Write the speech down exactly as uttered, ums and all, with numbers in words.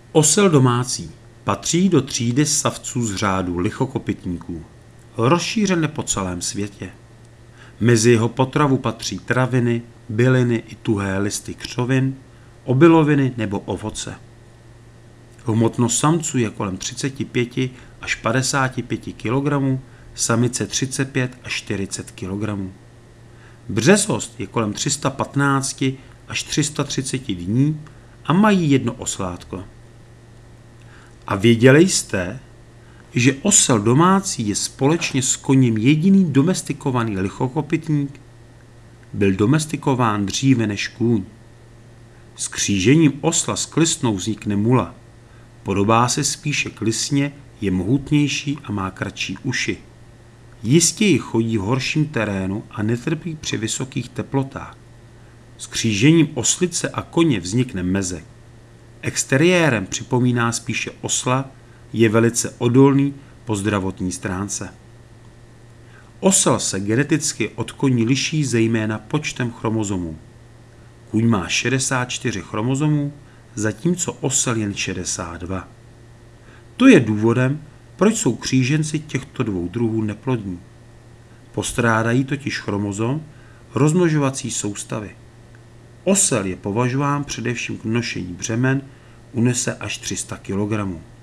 Osel domácí patří do třídy savců z řádu lichokopytníků, rozšířené po celém světě. Mezi jeho potravu patří traviny, byliny i tuhé listy křovin, obiloviny nebo ovoce. Hmotnost samců je kolem třicet pět až padesát pět kilogramů, samice třicet pět až čtyřicet kilogramů. Březost je kolem tři sta patnáct až tři sta třicet dní a mají jedno oslátko. A věděli jste, že osel domácí je společně s koněm jediný domestikovaný lichokopytník? Byl domestikován dříve než kůň. S křížením osla s klisnou vznikne mula. Podobá se spíše k lisně, je mohutnější a má kratší uši. Jistěji chodí v horším terénu a netrpí při vysokých teplotách. S křížením oslice a koně vznikne mezek. Exteriérem připomíná spíše osla, je velice odolný po zdravotní stránce. Osel se geneticky od koní liší zejména počtem chromozomů. Kůň má šedesát čtyři chromozomů, zatímco osel jen šedesát dva. To je důvodem, proč jsou kříženci těchto dvou druhů neplodní. Postrádají totiž chromozom rozmnožovací soustavy. Osel je považován především k nošení břemen, unese až tři sta kilogramů.